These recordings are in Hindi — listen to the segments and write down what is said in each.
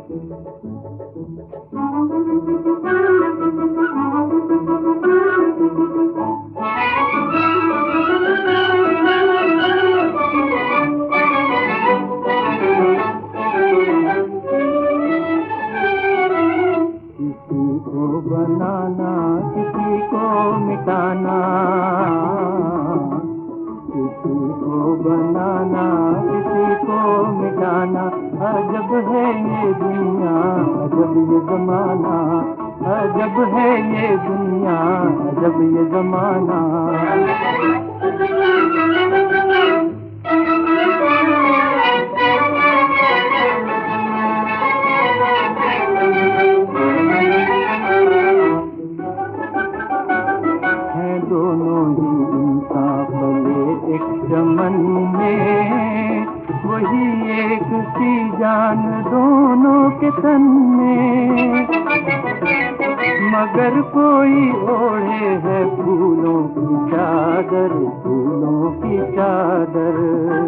बनाना किसी को मिटाना, किसी को बनाना किसी को मिटाना, अजब है ये दुनिया अजब ये जमाना, अजब है ये दुनिया अजब ये जमाना। दोनों ही इंसान भले एक चमन में, वही एक सी जान दोनों के तन में, मगर कोई ओढ़े है फूलों की चादर, फूलों की चादर।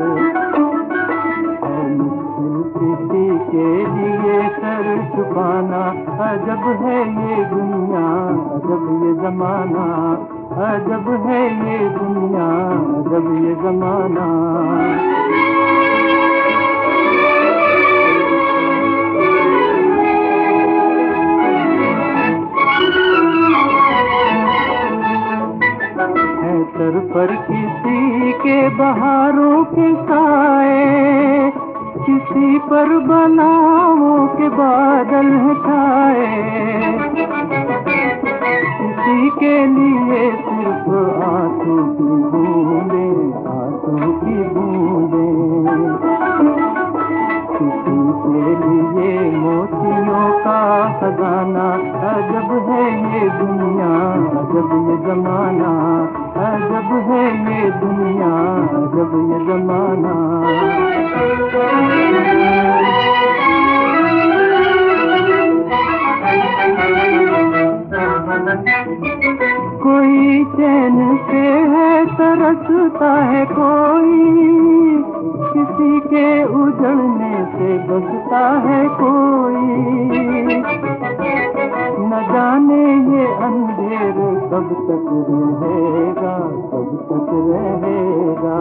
किसी के लिए सर छुपाना, अजब है ये दुनिया अजब ये जमाना, अजब है ये दुनिया अजब ये जमाना। है सर पर किसी के बहारों के साए, किसी पर बलाओं के बादल छाए, किसी के लिए सिर्फ आंसू की बूंदे, आंसू की बूंदे, किसी के लिए मोतियों का खजाना, अजब है ये दुनिया अजब ये जमाना, अजब है ये दुनिया अजब ये जमाना। कोई चैन से है तरसता है, कोई किसी के उजड़ने से बसता है, कोई न जाने ये अंधेर कब तक रहेगा, कब तक रहेगा।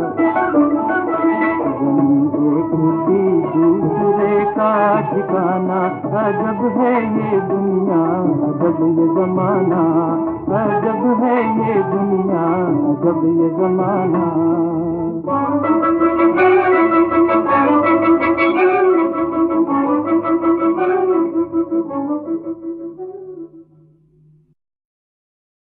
एक किसी दूसरे का ठिकाना, अजब है ये दुनिया अजब ये जमाना, अजब है ये दुनिया अजब ये जमाना।